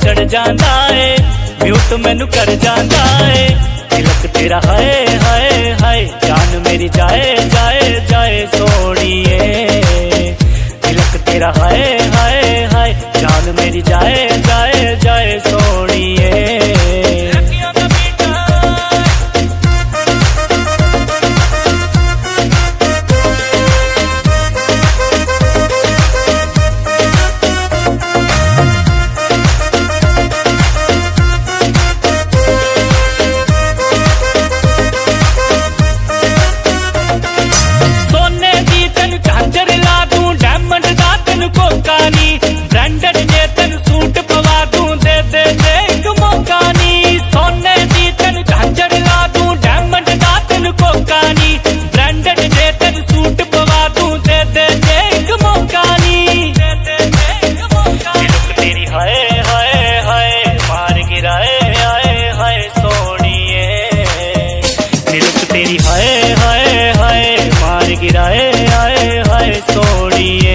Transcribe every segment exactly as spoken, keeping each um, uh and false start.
चढ़ जांदा है, म्यूट मैनू कर जांदा है। तिलक तेरा हाय हाय हाय, जान मेरी जाए जाए जाए सोनिए। तिलक तेरा हाय हाय हाय, जान मेरी जाए जाए जाए सोनिए। ब्रांडेड जे तेन सूट पवा दूं, दे दे दे एक मौका नी। सोने दी तेन झांझर ला दूं, डायमंड दा तेन कोका नी। ब्रांडेड जे तेन सूट पवा दूं, दे दे दे एक मौका नी। तिलक तेरी हाय हाय हाय, मार गिराए हाय हाय सोनिए। तिलक तेरी हाय हाय हाय, मार गिराए हाय हाय सोनिए।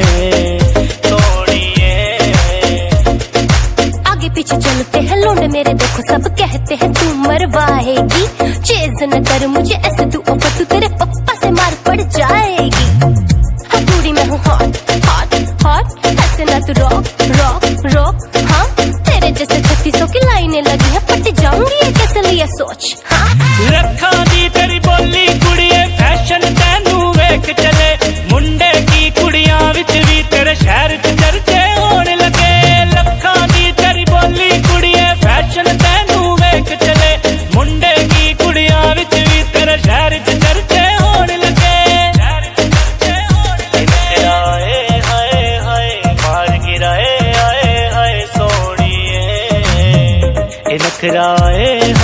पीछे चलते हैं लोंडे मेरे, देखो सब कहते हैं तू मरवाएगी। चेज न कर मुझे ऐसे तू ऑफर, तू तेरे पप्पा से मार पड़ जाएगी। हाँ पूरी मैं हूँ हॉट हॉट हॉट, ऐसे ना तू रॉक रॉक रॉक। हाँ तेरे जैसे छत्तीस सौ की लाइनें लगी है, पट जाऊंगी ये कैसे लिया सोच। हाँ रखा दी तेरी बोली कुड़िए, फैशन तैनू वेख चले। मुंडे की कुड़ियां विच भी तेरे शहर च चर्चे होने लगे। लखा दी तेरी बोली कुड़िए, फैशन तैनू वेख चले। मुंडे की कुड़ियां विच भी तेरे शहर च चर्चे होने लगे। तेरा हाय हाय हाय, मार गिराए हाय हाय सोनिए। नखरा